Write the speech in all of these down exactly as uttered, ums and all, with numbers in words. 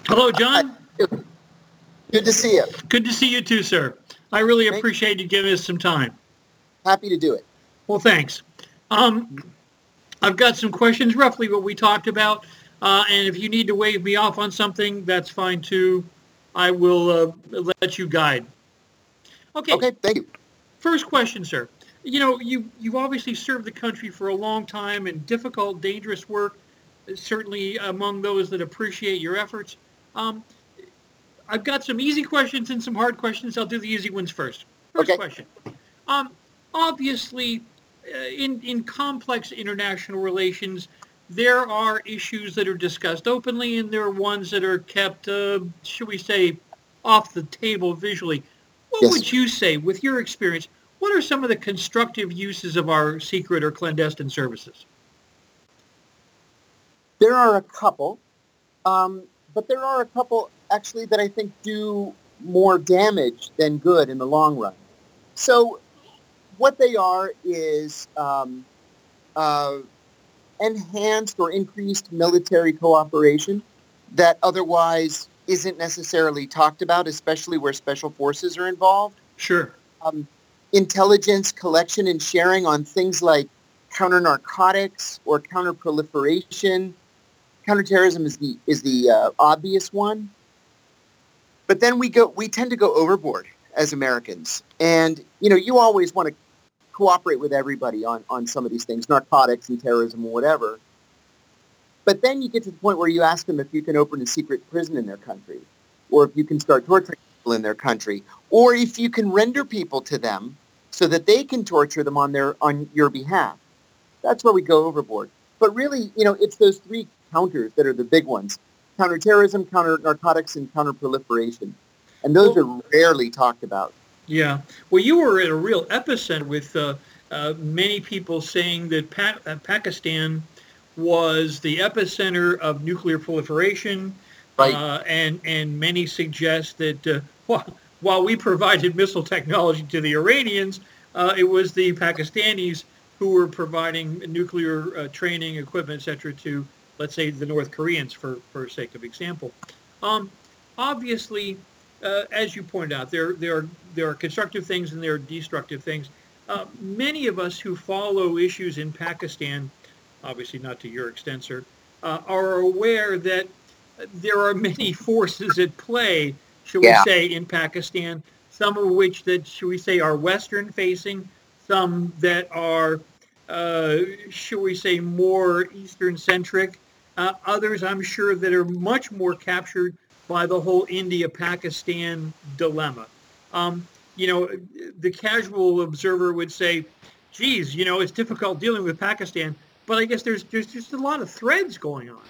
Hello, John. Good to see you. Good to see you too, sir. I really Thank you. appreciate you giving us some time. Happy to do it. Well, thanks. Um, I've got some questions, roughly what we talked about, uh, and if you need to wave me off on something, that's fine too. I will uh, let you guide. Okay, Okay, thank you. first question, sir. You know, you you've obviously served the country for a long time in difficult, dangerous work. Certainly among those that appreciate your efforts. Um, I've got some easy questions and some hard questions. I'll do the easy ones first. First Okay. question. Um, obviously, uh, in in complex international relations, there are issues that are discussed openly, and there are ones that are kept, uh, should we say, off the table visually. What Yes. would you say, with your experience? What are some of the constructive uses of our secret or clandestine services? There are a couple, um, but there are a couple actually that I think do more damage than good in the long run. So what they are is um, uh, enhanced or increased military cooperation that otherwise isn't necessarily talked about, especially where special forces are involved. Sure. Um, Intelligence collection and sharing on things like counter narcotics or counter proliferation. Counterterrorism is the is the uh, obvious one, but then we go we tend to go overboard as Americans, and you know you always want to cooperate with everybody on on some of these things, narcotics and terrorism or whatever. But then you get to the point where you ask them if you can open a secret prison in their country, or if you can start torturing people in their country, or if you can render people to them so that they can torture them on their on your behalf. That's where we go overboard. But really, you know, it's those three counters that are the big ones: counterterrorism, counter narcotics, and counter proliferation. And those are Well, rarely talked about. yeah. Well, you were at a real epicenter with uh, uh, many people saying that pa- uh, Pakistan was the epicenter of nuclear proliferation, Right. uh, and and many suggest that uh, while, while we provided missile technology to the Iranians, uh, it was the Pakistanis who were providing nuclear uh, training, equipment, et cetera, to, let's say, the North Koreans, for for sake of example. Um, Obviously, uh, as you pointed out, there there are there are constructive things and there are destructive things. Uh, many of us who follow issues in Pakistan, obviously not to your extent, sir, uh, are aware that there are many forces at play, shall we Yeah. say, in Pakistan. Some of which that, shall we say, are Western facing, some that are, uh, shall we say, more Eastern centric. Uh, others, I'm sure, that are much more captured by the whole India-Pakistan dilemma. Um, you know, the casual observer would say, geez, you know, it's difficult dealing with Pakistan, but I guess there's there's just a lot of threads going on.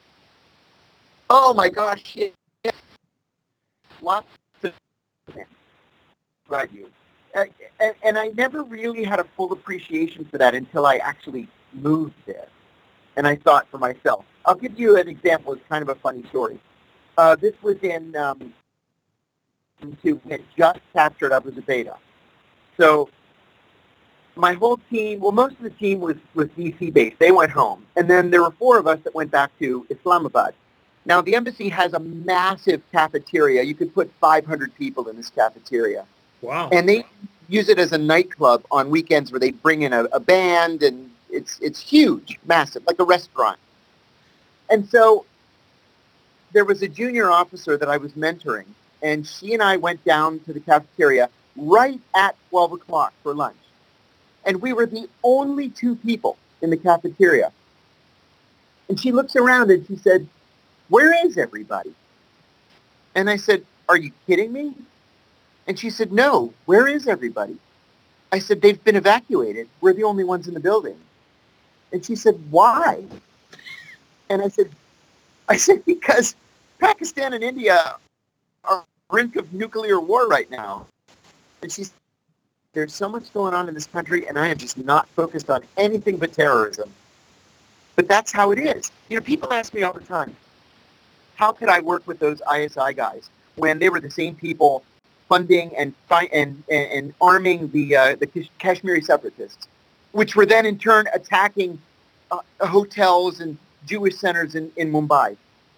Oh my gosh. Yeah. Lots of them. Right. You. And, and, and I never really had a full appreciation for that until I actually moved there. And I saw it for myself. I'll give you an example. It's kind of a funny story. Uh, this was in um, to had just captured Abu Zubaydah. So my whole team, well, most of the team was, was D C based. They went home. And then there were four of us that went back to Islamabad. Now, the embassy has a massive cafeteria. You could put five hundred people in this cafeteria. Wow. And they use it as a nightclub on weekends where they bring in a, a band, and it's it's huge, massive, like a restaurant. And so there was a junior officer that I was mentoring, and she and I went down to the cafeteria right at twelve o'clock for lunch. And we were the only two people in the cafeteria. And she looks around and she said, "Where is everybody?" And I said, "Are you kidding me?" And she said, "No, where is everybody?" I said, "They've been evacuated. We're the only ones in the building." And she said, "Why?" And I said, I said, "Because Pakistan and India are on the brink of nuclear war right now." And she said, "There's so much going on in this country, and I am just not focused on anything but terrorism." But that's how it is. You know, people ask me all the time, how could I work with those I S I guys when they were the same people funding and and and arming the uh, the Kashmiri separatists, which were then in turn attacking uh, hotels and Jewish centers in, in Mumbai.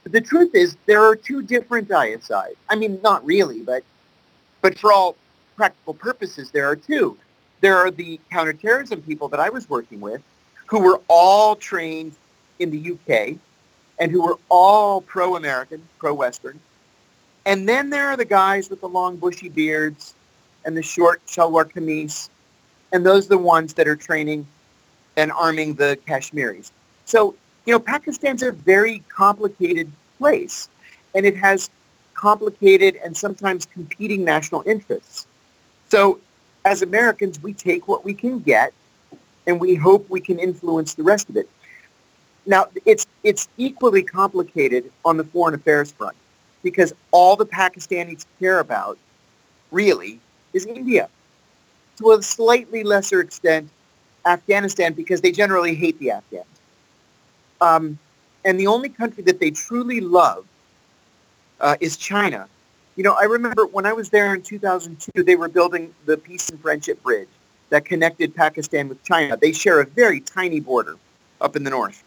The truth is, there are two different I S Is. I mean, not really, but but for all practical purposes, there are two. There are the counterterrorism people that I was working with, who were all trained in the U K, and who were all pro-American, pro-Western. And then there are the guys with the long bushy beards and the short shalwar kameez, and those are the ones that are training and arming the Kashmiris. So, you know, Pakistan's a very complicated place, and it has complicated and sometimes competing national interests. So, as Americans, we take what we can get, and we hope we can influence the rest of it. Now, it's it's equally complicated on the foreign affairs front, because all the Pakistanis care about, really, is India. To a slightly lesser extent, Afghanistan, because they generally hate the Afghans. Um, and the only country that they truly love uh, is China. You know, I remember when I was there in two thousand two, they were building the Peace and Friendship Bridge that connected Pakistan with China. They share a very tiny border up in the north.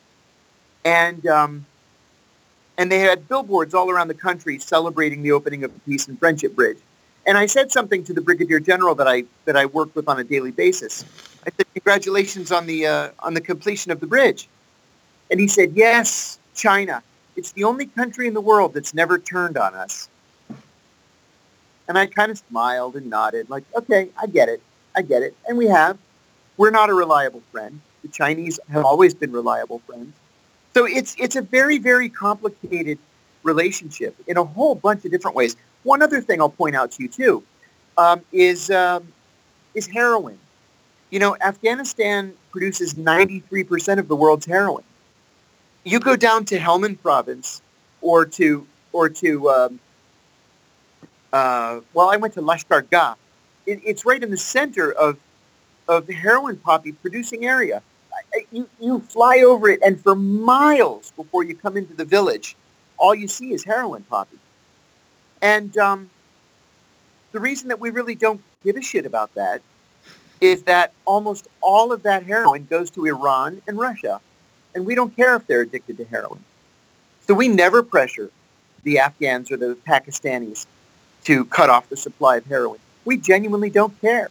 And um, and they had billboards all around the country celebrating the opening of the Peace and Friendship Bridge. And I said something to the Brigadier General that I that I worked with on a daily basis. I said, "Congratulations on the uh, on the completion of the bridge." And he said, "Yes, China. It's the only country in the world that's never turned on us." And I kind of smiled and nodded, like, "Okay, I get it. I get it." And we have. We're not a reliable friend. The Chinese have always been reliable friends. So it's it's a very, very complicated relationship in a whole bunch of different ways. One other thing I'll point out to you, too, um, is um, is heroin. You know, Afghanistan produces ninety-three percent of the world's heroin. You go down to Helmand province or to, or to um, uh, well, I went to Lashkar Gah. It, it's right in the center of, of the heroin poppy producing area. You, you fly over it, and for miles before you come into the village, all you see is heroin poppy. And um, the reason that we really don't give a shit about that is that almost all of that heroin goes to Iran and Russia, and we don't care if they're addicted to heroin. So we never pressure the Afghans or the Pakistanis to cut off the supply of heroin. We genuinely don't care.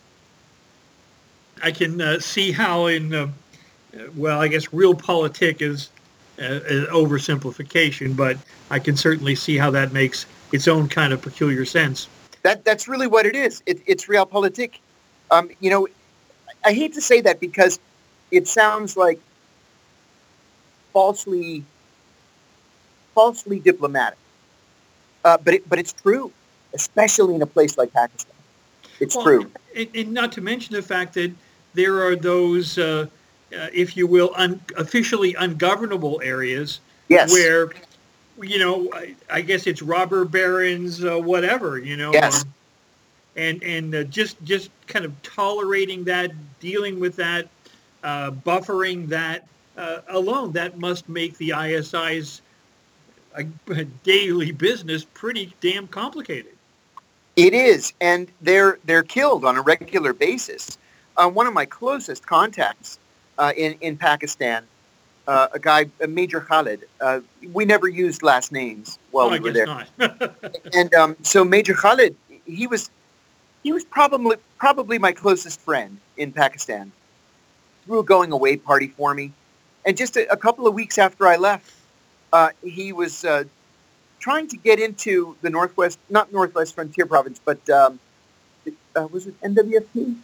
I can uh, see how in... Uh... Well, I guess realpolitik is uh, an oversimplification, but I can certainly see how that makes its own kind of peculiar sense. That that's really what it is. It, it's realpolitik. Um, you know, I hate to say that because it sounds like falsely, falsely diplomatic, uh, but it, but it's true, especially in a place like Pakistan. It's well, true, and, and not to mention the fact that there are those. Uh, Uh, if you will, un- officially ungovernable areas yes. where, you know, I, I guess it's robber barons, uh, whatever, you know, yes. um, and and uh, just just kind of tolerating that, dealing with that, uh, buffering that uh, alone, that must make the I S I's uh, daily business pretty damn complicated. It is, and they're they're killed on a regular basis. Uh, one of my closest contacts. Uh, in, in Pakistan, uh, a guy, uh, Major Khalid. Uh, we never used last names while oh, we I were guess there. Not. And um, so Major Khalid, he was he was probably probably my closest friend in Pakistan. Threw a going away party for me, and just a, a couple of weeks after I left, uh, he was uh, trying to get into the Northwest, not Northwest Frontier Province, but um, uh, was it N W F P?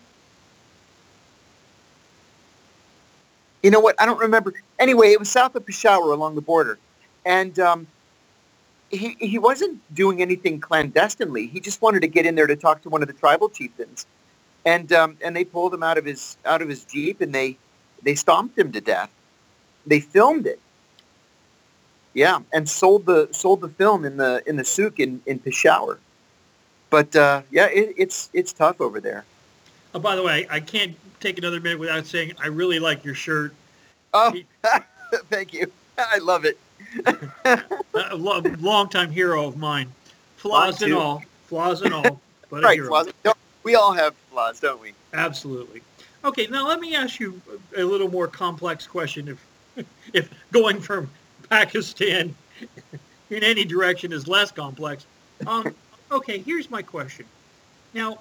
You know what? I don't remember. Anyway, it was south of Peshawar along the border. And um, he he wasn't doing anything clandestinely. He just wanted to get in there to talk to one of the tribal chieftains. And um, and they pulled him out of his out of his Jeep, and they, they stomped him to death. They filmed it. Yeah, and sold the sold the film in the in the souk in, in Peshawar. But uh, yeah, it, it's it's tough over there. Oh, by the way, I can't take another minute without saying I really like your shirt. Oh, thank you. I love it. A lo- long-time hero of mine. Flaws and all. Flaws and all. But right, a hero. flaws. We all have flaws, don't we? Absolutely. Okay, now let me ask you a little more complex question. If, if going from Pakistan in any direction is less complex. Um, okay, here's my question. Now,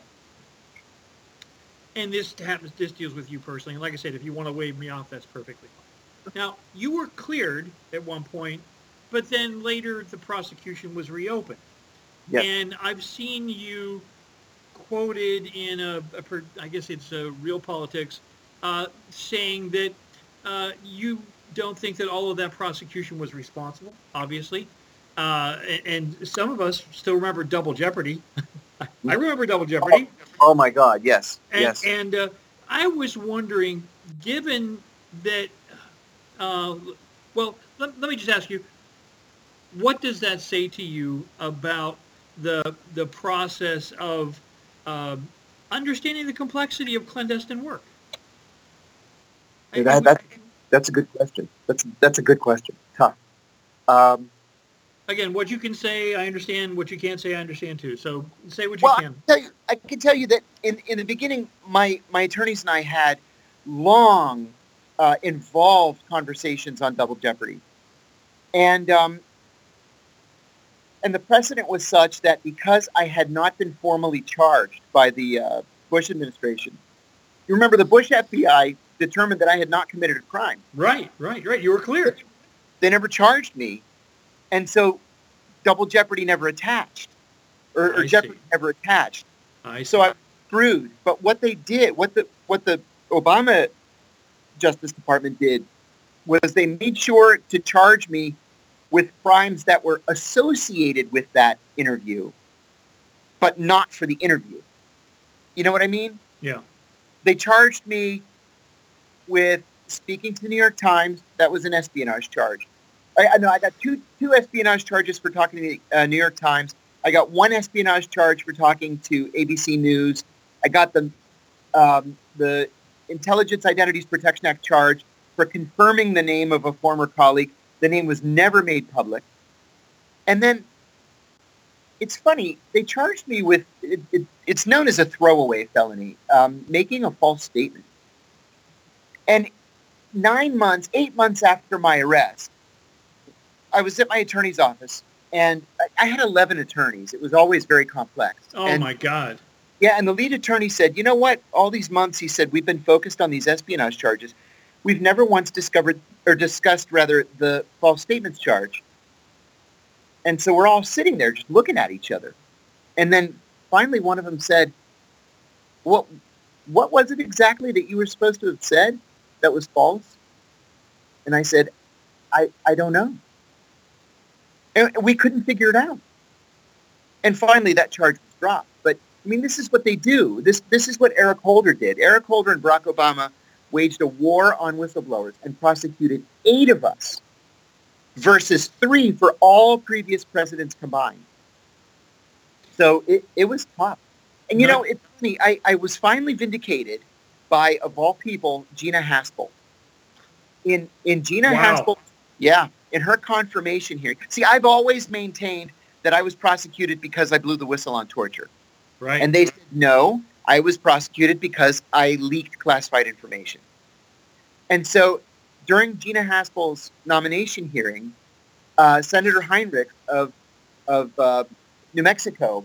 and this happens, this deals with you personally. And like I said, if you want to wave me off, that's perfectly fine. Now, you were cleared at one point, but then later the prosecution was reopened. Yes. And I've seen you quoted in a, a I guess it's a Real Politics, uh, saying that uh, you don't think that all of that prosecution was responsible, obviously. Uh, and, and some of us still remember Double Jeopardy. I remember Double Jeopardy. Oh, oh my God, yes, and, yes. And uh, I was wondering, given that, uh, well, let, let me just ask you, what does that say to you about the the process of uh, understanding the complexity of clandestine work? Hey, that, that, that's a good question. That's that's a good question. Tough. Um, Again, what you can say, I understand. What you can't say, I understand too. So say what you well, can. I can tell you, I can tell you that in, in the beginning, my, my attorneys and I had long, uh, involved conversations on Double Jeopardy. And um, and the precedent was such that because I had not been formally charged by the uh, Bush administration, you remember the Bush F B I determined that I had not committed a crime. Right, right, right. You were cleared. They never charged me. And so Double Jeopardy never attached, or, or Jeopardy see. never attached. I so I was screwed. But what they did, what the what the Obama Justice Department did, was they made sure to charge me with crimes that were associated with that interview, but not for the interview. You know what I mean? Yeah. They charged me with speaking to the New York Times. That was an espionage charge. I, I know I got two two espionage charges for talking to the uh, New York Times. I got one espionage charge for talking to A B C News. I got the um, the Intelligence Identities Protection Act charge for confirming the name of a former colleague. The name was never made public. And then it's funny, they charged me with, it, it, it's known as a throwaway felony, um, making a false statement. And nine months, eight months after my arrest, I was at my attorney's office, and I, I had eleven attorneys. It was always very complex. Oh, and, my God. Yeah, and the lead attorney said, you know what? All these months, he said, we've been focused on these espionage charges. We've never once discovered, or discussed, rather, the false statements charge. And so we're all sitting there just looking at each other. And then finally one of them said, what, what was it exactly that you were supposed to have said that was false? And I said, I, I don't know. And we couldn't figure it out. And finally that charge was dropped. But, I mean, this is what they do. This, this is what Eric Holder did. Eric Holder and Barack Obama waged a war on whistleblowers and prosecuted eight of us versus three for all previous presidents combined. So it, it was tough. And, you No. know, it's funny, I, I was finally vindicated by, of all people, Gina Haspel. In, in Gina Wow. Haspel, yeah, in her confirmation hearing. See, I've always maintained that I was prosecuted because I blew the whistle on torture. Right. And they said, no, I was prosecuted because I leaked classified information. And so during Gina Haspel's nomination hearing, uh, Senator Heinrich of, of uh, New Mexico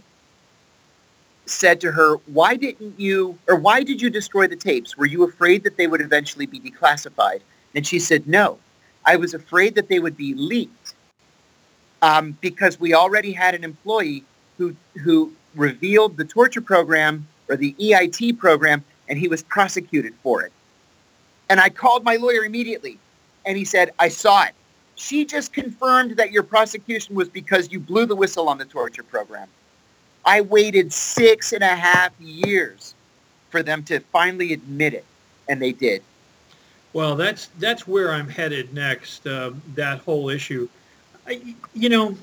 said to her, why didn't you, or why did you destroy the tapes? Were you afraid that they would eventually be declassified? And she said, no, I was afraid that they would be leaked um, because we already had an employee who who revealed the torture program or the E I T program, and he was prosecuted for it. And I called my lawyer immediately, and he said, I saw it. She just confirmed that your prosecution was because you blew the whistle on the torture program. I waited six and a half years for them to finally admit it, and they did. Well, that's that's where I'm headed next, uh, that whole issue. I, you know,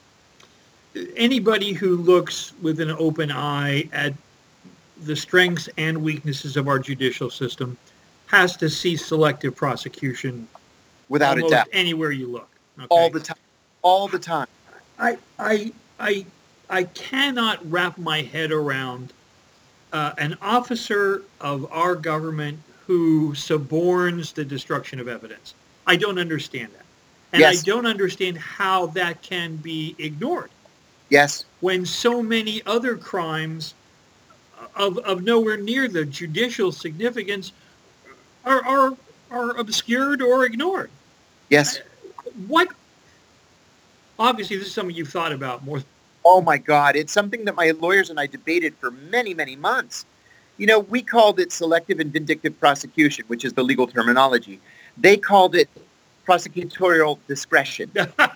anybody who looks with an open eye at the strengths and weaknesses of our judicial system has to see selective prosecution Without a almost doubt. anywhere you look. Okay? All the time. All the time. I, I, I, I cannot wrap my head around uh, an officer of our government who suborns the destruction of evidence. I don't understand that. And Yes. I don't understand how that can be ignored Yes. when so many other crimes of, of nowhere near the judicial significance are, are, are obscured or ignored. Yes. What, obviously this is something you've thought about more. Oh my God. It's something that my lawyers and I debated for many, many months. You know, we called it selective and vindictive prosecution, which is the legal terminology. They called it prosecutorial discretion.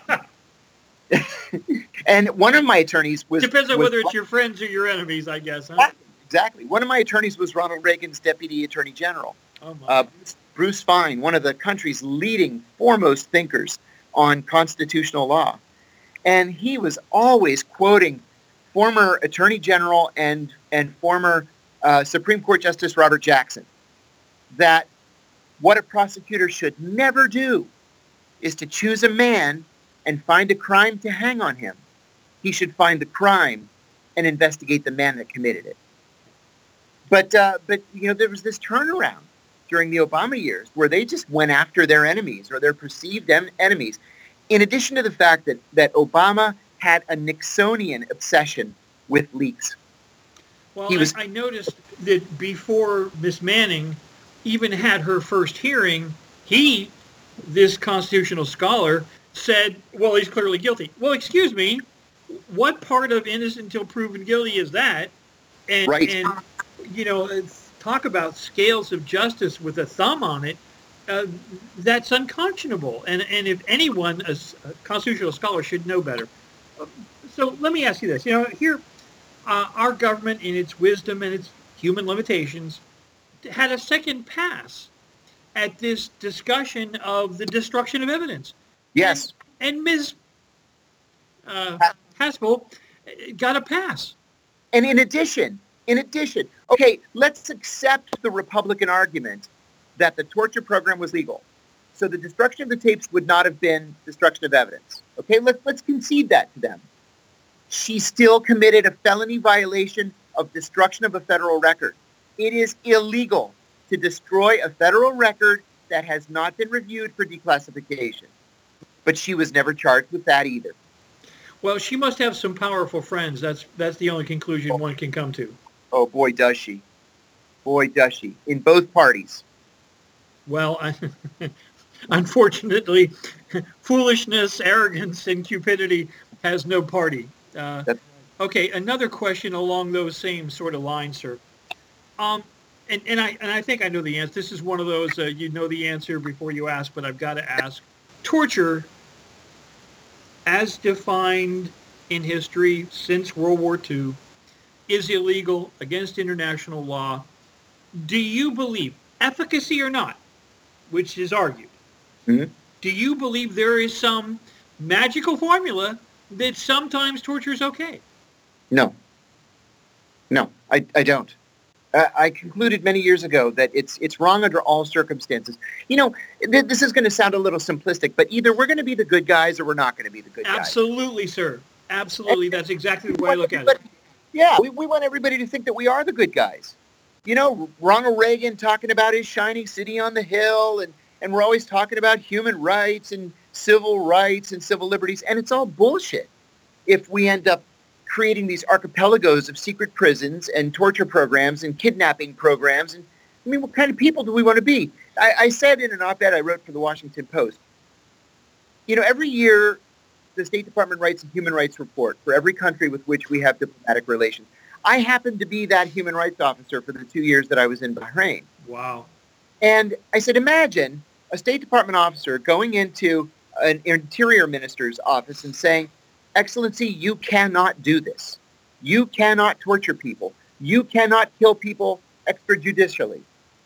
And one of my attorneys was... Depends on was, whether it's your friends or your enemies, I guess, huh? Exactly. Exactly. One of my attorneys was Ronald Reagan's Deputy Attorney General, Oh my. uh, Bruce Fein, one of the country's leading, foremost thinkers on constitutional law. And he was always quoting former Attorney General and, and former uh, Supreme Court Justice Robert Jackson, that what a prosecutor should never do is to choose a man and find a crime to hang on him. He should find the crime and investigate the man that committed it. But, uh, but you know, there was this turnaround during the Obama years where they just went after their enemies or their perceived en- enemies. In addition to the fact that, that Obama had a Nixonian obsession with leaks. Well, He was- I, I noticed that before Miss Manning even had her first hearing, he, this constitutional scholar, said, well, he's clearly guilty. Well, excuse me, what part of innocent until proven guilty is that? And, Right. and you know, talk about scales of justice with a thumb on it. Uh, that's unconscionable. And, and if anyone, a, a constitutional scholar, should know better. So let me ask you this. You know, here, uh, our government, in its wisdom and its human limitations, had a second pass at this discussion of the destruction of evidence. Yes. And, and Miz Uh, Haspel got a pass. And in addition, in addition, okay, let's accept the Republican argument that the torture program was legal. So the destruction of the tapes would not have been destruction of evidence. Okay, let's, let's concede that to them. She still committed a felony violation of destruction of a federal record. It is illegal to destroy a federal record that has not been reviewed for declassification. But she was never charged with that either. Well, she must have some powerful friends. That's that's the only conclusion one can come to. Oh, boy, does she. Boy, does she. In both parties. Well, I, unfortunately, foolishness, arrogance, and cupidity has no party. Uh, okay, another question along those same sort of lines, sir. Um, and, and I and I think I know the answer. This is one of those, uh, you know the answer before you ask, but I've got to ask. Torture, as defined in history since World War Two, is illegal against international law. Do you believe, efficacy or not, which is argued, mm-hmm. do you believe there is some magical formula that sometimes torture is okay? No. No, I, I don't. Uh, I concluded many years ago that it's it's wrong under all circumstances. You know, th- this is going to sound a little simplistic, but either we're going to be the good guys or we're not going to be the good guys. Absolutely, sir. Absolutely. And, That's exactly the way I look at but, it. Yeah, we, we want everybody to think that we are the good guys. You know, Ronald Reagan talking about his shining city on the hill, and, and we're always talking about human rights and civil rights and civil liberties, and it's all bullshit if we end up creating these archipelagos of secret prisons and torture programs and kidnapping programs. And I mean, what kind of people do we want to be? I, I said in an op-ed I wrote for the Washington Post, you know, every year the State Department writes a human rights report for every country with which we have diplomatic relations. I happened to be that human rights officer for the two years that I was in Bahrain. Wow. And I said, imagine a State Department officer going into an interior minister's office and saying, Excellency, you cannot do this. You cannot torture people. You cannot kill people extrajudicially.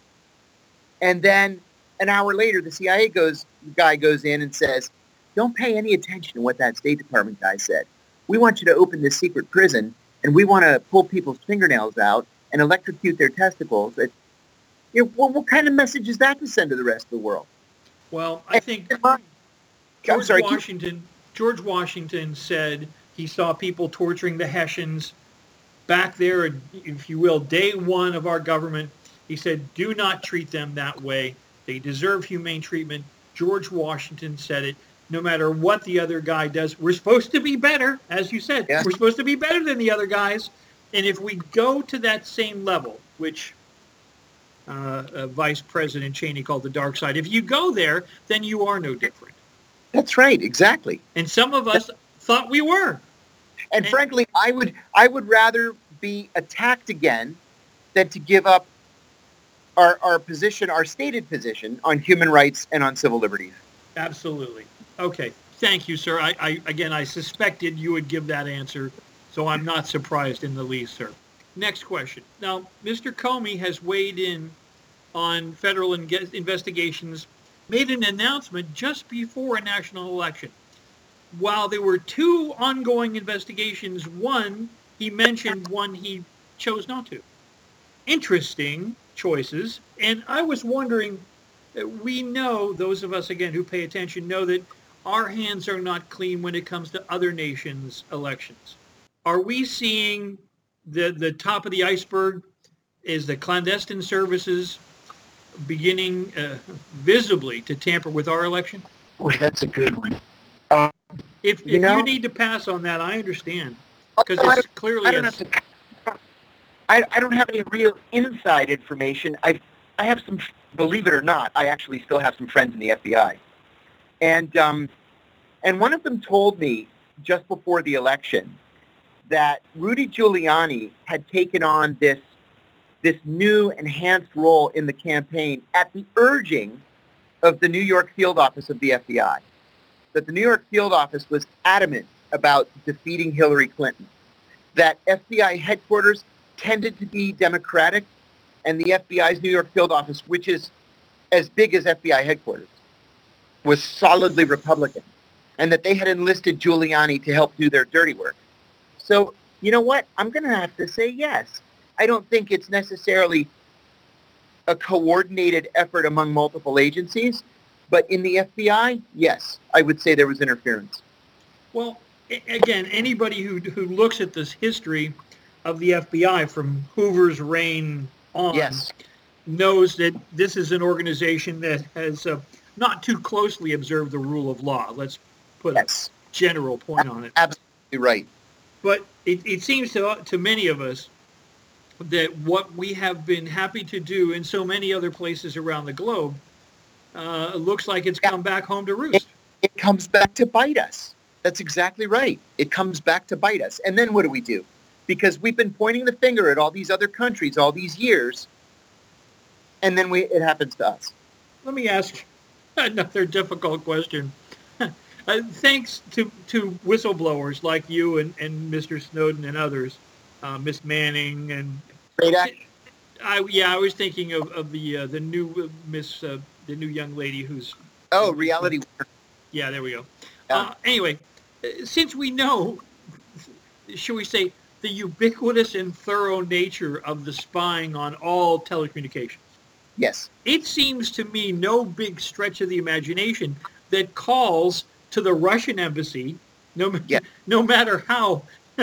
And then an hour later, the C I A goes, guy goes in and says, don't pay any attention to what that State Department guy said. We want you to open this secret prison, and we want to pull people's fingernails out and electrocute their testicles. It, you know, well, what kind of message is that to send to the rest of the world? Well, I think George sorry, Washington... Keep- George Washington said he saw people torturing the Hessians back there, if you will, day one of our government. He said, do not treat them that way. They deserve humane treatment. George Washington said it. no matter what the other guy does. We're supposed to be better, as you said. Yeah. We're supposed to be better than the other guys. And if we go to that same level, which uh, uh, Vice President Cheney called the dark side, if you go there, then you are no different. That's right, exactly. And some of us thought we were. And, and frankly, I would I would rather be attacked again than to give up our, our position, our stated position on human rights and on civil liberties. Absolutely. Okay. Thank you, sir. I, I again, I suspected you would give that answer, so I'm not surprised in the least, sir. Next question. Now, Mister Comey has weighed in on federal in- investigations, made an announcement just before a national election. While there were two ongoing investigations, one he mentioned, one he chose not to. Interesting choices. And I was wondering, we know, those of us, again, who pay attention, know that our hands are not clean when it comes to other nations' elections. Are we seeing the, the top of the iceberg is the clandestine services beginning uh, visibly to tamper with our election? Boy, that's a good one. Uh, if if you, know, you need to pass on that, I understand. Because it's clearly... I don't, have to, I, I don't have any real inside information. I I have some, believe it or not, I actually still have some friends in the F B I. And um, and one of them told me just before the election that Rudy Giuliani had taken on this this new enhanced role in the campaign at the urging of the New York field office of the F B I. That the New York field office was adamant about defeating Hillary Clinton. That F B I headquarters tended to be Democratic, and the F B I's New York field office, which is as big as F B I headquarters, was solidly Republican, and that they had enlisted Giuliani to help do their dirty work. So, you know what? I'm going to have to say yes. I don't think it's necessarily a coordinated effort among multiple agencies, but in the F B I, yes, I would say there was interference. Well, again, anybody who who looks at this history of the F B I from Hoover's reign on yes. knows that this is an organization that has uh, not too closely observed the rule of law. Let's put yes. a general point on it. Absolutely right. But it, it seems to to many of us that what we have been happy to do in so many other places around the globe uh, looks like it's come back home to roost. It, it comes back to bite us. That's exactly right. It comes back to bite us. And then what do we do? Because we've been pointing the finger at all these other countries all these years, and then we it happens to us. Let me ask another difficult question. uh, thanks to, to whistleblowers like you and, and Mister Snowden and others, uh, Miss Manning and... Radek? I, yeah, I was thinking of, of the uh, the new Miss, uh, the new young lady who's... Oh, reality. Yeah, there we go. Yeah. Uh, anyway, since we know, shall we say, the ubiquitous and thorough nature of the spying on all telecommunications. Yes. It seems to me no big stretch of the imagination that calls to the Russian embassy, no, yeah. no matter how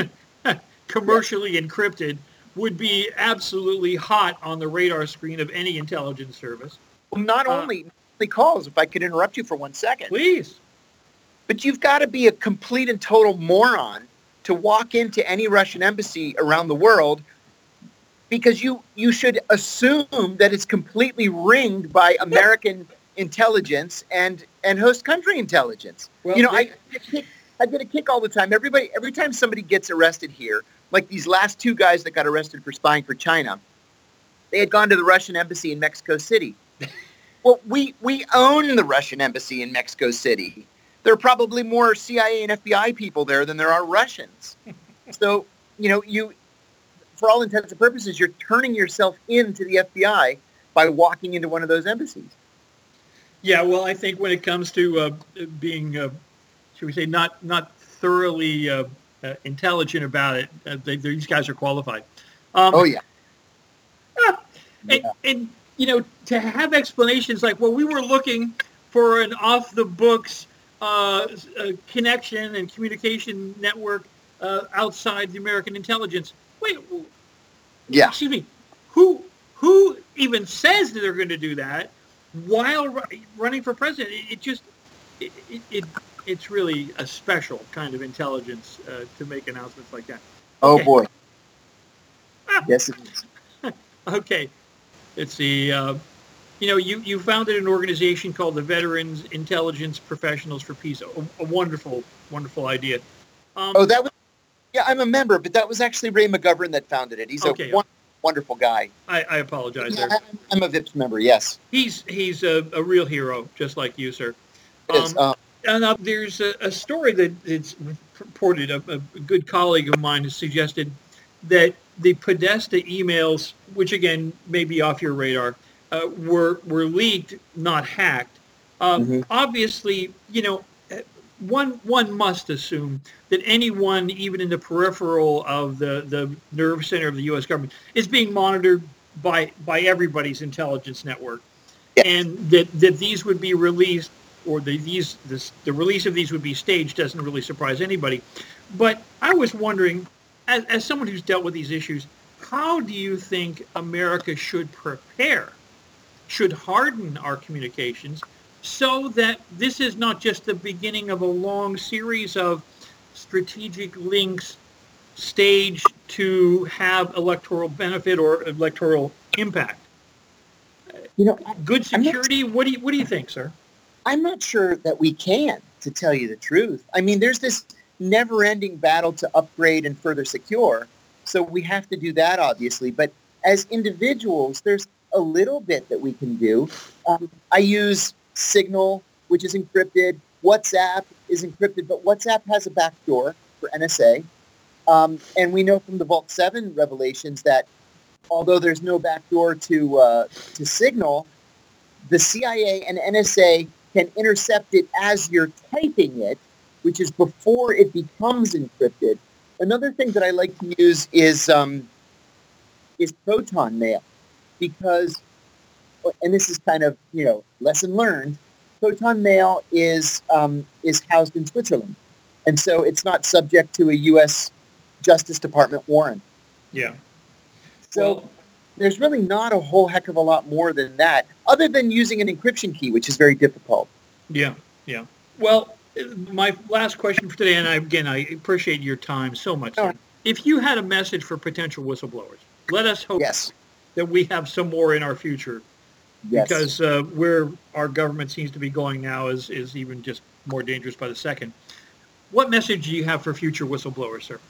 commercially yeah. encrypted, would be absolutely hot on the radar screen of any intelligence service. Well, not uh, only the calls, if I could interrupt you for one second. Please. But you've got to be a complete and total moron to walk into any Russian embassy around the world, because you, you should assume that it's completely ringed by American intelligence and, and host country intelligence. Well, you know, they, I, I get a kick all the time. Everybody, every time somebody gets arrested here, like these last two guys that got arrested for spying for China, they had gone to the Russian embassy in Mexico City. Well, we, we own the Russian embassy in Mexico City. There are probably more C I A and F B I people there than there are Russians. So, you know, you, for all intents and purposes, you're turning yourself into the F B I by walking into one of those embassies. Yeah, well, I think when it comes to uh, being, uh, should we say, not not thoroughly uh, uh, intelligent about it, uh, they, these guys are qualified. Um, oh, yeah. Uh, and, yeah. and, you know, to have explanations like, well, we were looking for an off-the-books Uh, uh, connection and communication network uh, outside the American intelligence. Wait, yeah. Excuse me. Who who even says that they're going to do that while ru- running for president? It, it just it, it, it it's really a special kind of intelligence uh, to make announcements like that. Oh Okay. boy. Yes, it is. Okay. Let's see. Uh, you know, you, you founded an organization called the Veterans Intelligence Professionals for Peace. A, a wonderful, wonderful idea. Um, Oh, that was, yeah, I'm a member, but that was actually Ray McGovern that founded it. He's Okay, a yeah. won- wonderful guy. I, I apologize Yeah, there. I'm, I'm a V I P S member, yes. He's he's a, a real hero, just like you, sir. It is. Um, Um, and uh, there's a, a story that it's reported. A, a good colleague of mine has suggested that the Podesta emails, which again may be off your radar, uh, were were leaked, not hacked. Uh, Mhm. Obviously, you know, one one must assume that anyone, even in the peripheral of the, the nerve center of the U S government, is being monitored by by everybody's intelligence network, Yes. and that, that these would be released, or the these this, the release of these would be staged doesn't really surprise anybody. But I was wondering, as, as someone who's dealt with these issues, how do you think America should prepare, should harden our communications so that this is not just the beginning of a long series of strategic links staged to have electoral benefit or electoral impact? you know, Good I'm not- security? What do you what do you think, sir? I'm not sure that we can, to tell you the truth. I mean, there's this never-ending battle to upgrade and further secure, so we have to do that, obviously. But as individuals, there's a little bit that we can do. Um, I use Signal, which is encrypted. WhatsApp is encrypted, but WhatsApp has a backdoor for N S A. Um, and we know from the Vault seven revelations that although there's no backdoor to uh, to Signal, the C I A and N S A can intercept it as you're typing it, which is before it becomes encrypted. Another thing that I like to use is um, is Proton Mail, because, and this is kind of, you know, lesson learned. Proton Mail is um, is housed in Switzerland, and so it's not subject to a U S Justice Department warrant. Yeah. So Well, there's really not a whole heck of a lot more than that, other than using an encryption key, which is very difficult. yeah, yeah. Well, uh, my last question for today, and I, again, I appreciate your time so much, sir. Sure. If you had a message for potential whistleblowers, let us hope Yes. that we have some more in our future, Yes. because uh, where our government seems to be going now is, is even just more dangerous by the second. What message do you have for future whistleblowers, sir?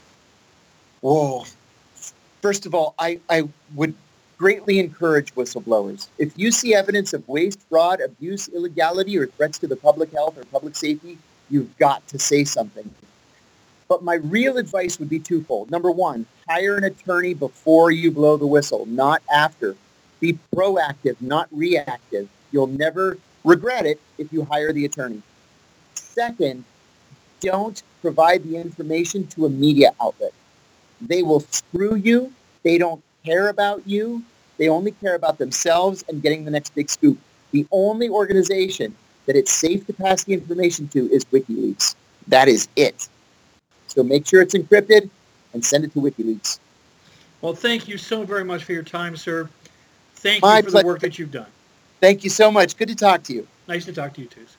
Whoa. First of all, I, I would greatly encourage whistleblowers. If you see evidence of waste, fraud, abuse, illegality, or threats to the public health or public safety, you've got to say something. But my real advice would be twofold. Number one, hire an attorney before you blow the whistle, not after. Be proactive, not reactive. You'll never regret it if you hire the attorney. Second, don't provide the information to a media outlet. They will screw you. They don't care about you. They only care about themselves and getting the next big scoop. The only organization that it's safe to pass the information to is WikiLeaks. That is it. So make sure it's encrypted and send it to WikiLeaks. Well, thank you so very much for your time, sir. Thank My you for the pleasure. work that you've done. Thank you so much. Good to talk to you. Nice to talk to you too, sir.